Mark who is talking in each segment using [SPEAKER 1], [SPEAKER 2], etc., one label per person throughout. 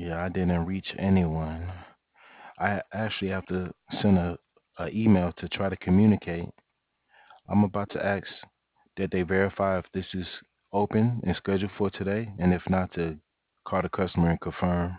[SPEAKER 1] Yeah, I didn't reach anyone. I actually have to send a email to try to communicate. I'm about to ask that they verify if this is open and scheduled for today, and if not, to call the customer and confirm.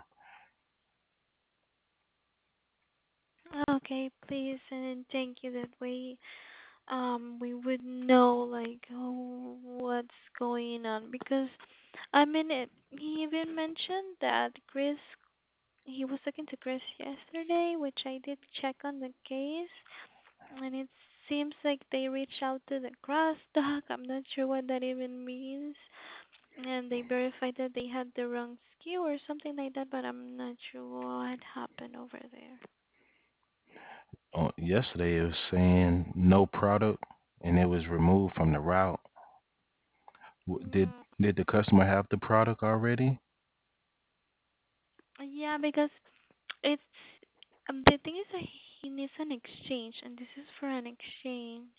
[SPEAKER 2] Okay, please, and thank you. That way, we would know like what's going on because I mean, he even mentioned that Chris. He was talking to Chris yesterday, which I did check on the case, and it seems like they reached out to the crosstalk. I'm not sure what that even means, and they verified that they had the wrong SKU or something like that, but I'm not sure what happened over there.
[SPEAKER 1] Yesterday it was saying no product, and it was removed from the route. Did the customer have the product already?
[SPEAKER 2] Yeah, because it's the thing is that he needs an exchange, and this is for an exchange.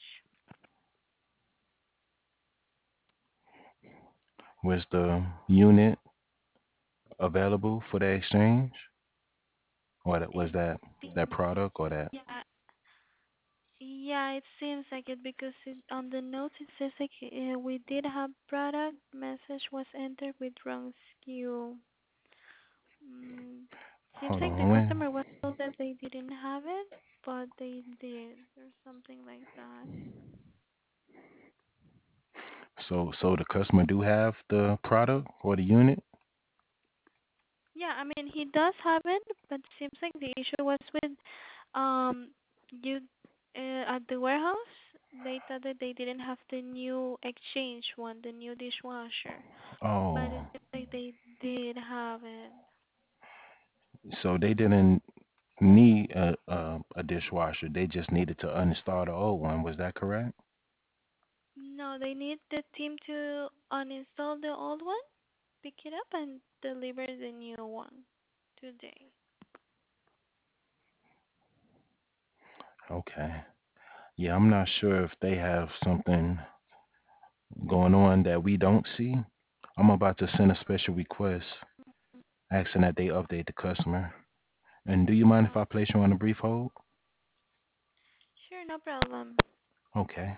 [SPEAKER 1] Was the unit available for the exchange, or that was
[SPEAKER 2] It
[SPEAKER 1] that
[SPEAKER 2] seems,
[SPEAKER 1] product or that?
[SPEAKER 2] yeah, yeah, it seems like it because on the notes it says like we did have product message was entered with wrong SKU. Mm, seems
[SPEAKER 1] Hold
[SPEAKER 2] like the
[SPEAKER 1] on, when?
[SPEAKER 2] customer was told that they didn't have it, but they did, or something like that.
[SPEAKER 1] So the customer do have the product or the unit?
[SPEAKER 2] Yeah, I mean he does have it, but seems like the issue was with um you at the warehouse. They thought that they didn't have the new exchange one, the new dishwasher, but
[SPEAKER 1] Oh,
[SPEAKER 2] it seems like they did have it.
[SPEAKER 1] so they didn't need a dishwasher. They just needed to uninstall the old one. Was that correct?
[SPEAKER 2] No, they need the team to uninstall the old one, pick it up, and deliver the new one today.
[SPEAKER 1] Okay. Yeah, I'm not sure if they have something going on that we don't see. I'm about to send a special request asking that they update the customer. And do you mind if
[SPEAKER 2] Oh,
[SPEAKER 1] I place you on a brief hold?
[SPEAKER 2] sure, no problem.
[SPEAKER 1] Okay.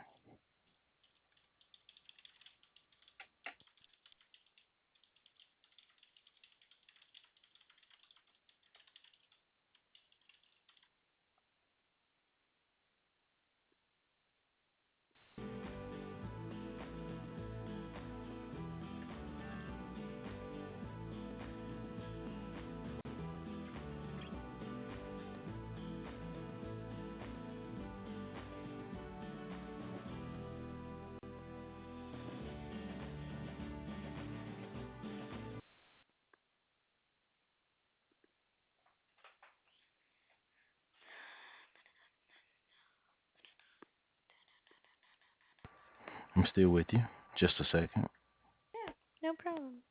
[SPEAKER 1] I'm still with you. Just a second.
[SPEAKER 2] Yeah, no problem.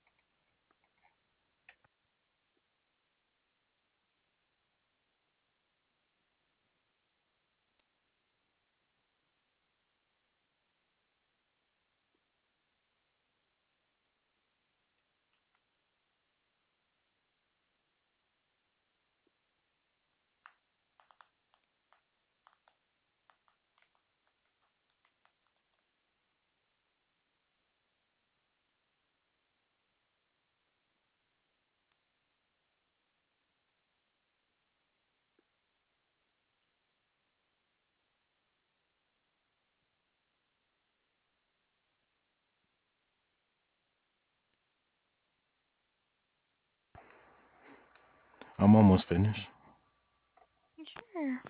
[SPEAKER 1] I'm almost finished.
[SPEAKER 2] Sure.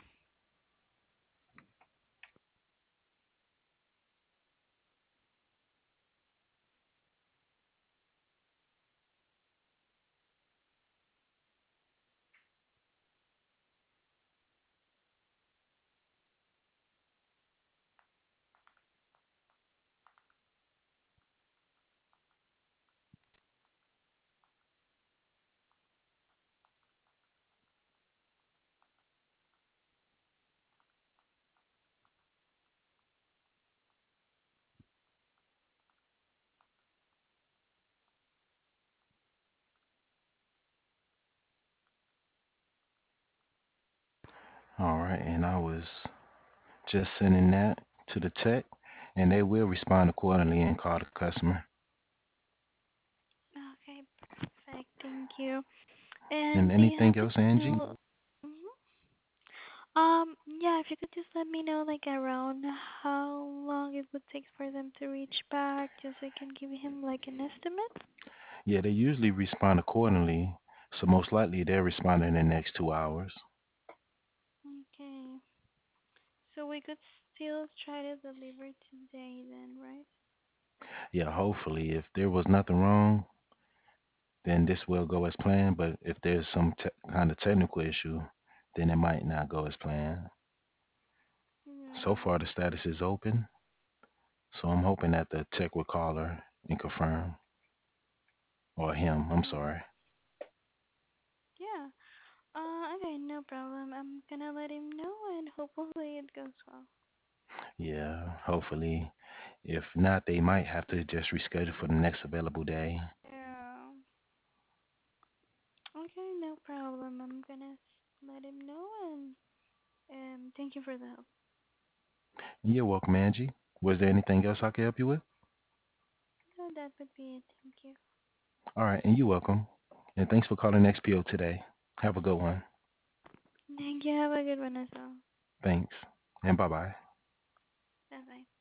[SPEAKER 1] All right, and I was just sending that to the tech, and they will respond accordingly and call the customer.
[SPEAKER 2] Okay, perfect. Thank you.
[SPEAKER 1] And
[SPEAKER 2] And do you
[SPEAKER 1] anything
[SPEAKER 2] happen
[SPEAKER 1] else, Angie?
[SPEAKER 2] to? Mhm. Yeah, if you could just let me know, like, around how long it would take for them to reach back, just so I can give him like an estimate.
[SPEAKER 1] Yeah, they usually respond accordingly, so most likely they'll respond in the next 2 hours.
[SPEAKER 2] Okay. So we could still try to deliver today then, right?
[SPEAKER 1] Yeah, hopefully, if there was nothing wrong, then this will go as planned. But if there's some kind of technical issue, then it might not go as planned. So
[SPEAKER 2] Yeah.
[SPEAKER 1] far, the status is open, so I'm hoping that the tech will call her and confirm, or him. I'm
[SPEAKER 2] Mm,
[SPEAKER 1] sorry.
[SPEAKER 2] yeah. Okay, no problem. I'm gonna let him know and hopefully it goes well.
[SPEAKER 1] Yeah, hopefully. If not, they might have to just reschedule for the next available day.
[SPEAKER 2] Yeah. Okay, no problem. I'm gonna let him know and thank you for the help.
[SPEAKER 1] You're welcome, Angie. Was there anything else I could help you with?
[SPEAKER 2] So that would be it. Thank you.
[SPEAKER 1] All right, and you're welcome. And thanks for calling XPO today. Have a good one.
[SPEAKER 2] Thank you. Have a good one as well.
[SPEAKER 1] Thanks. And bye bye.
[SPEAKER 2] Bye bye.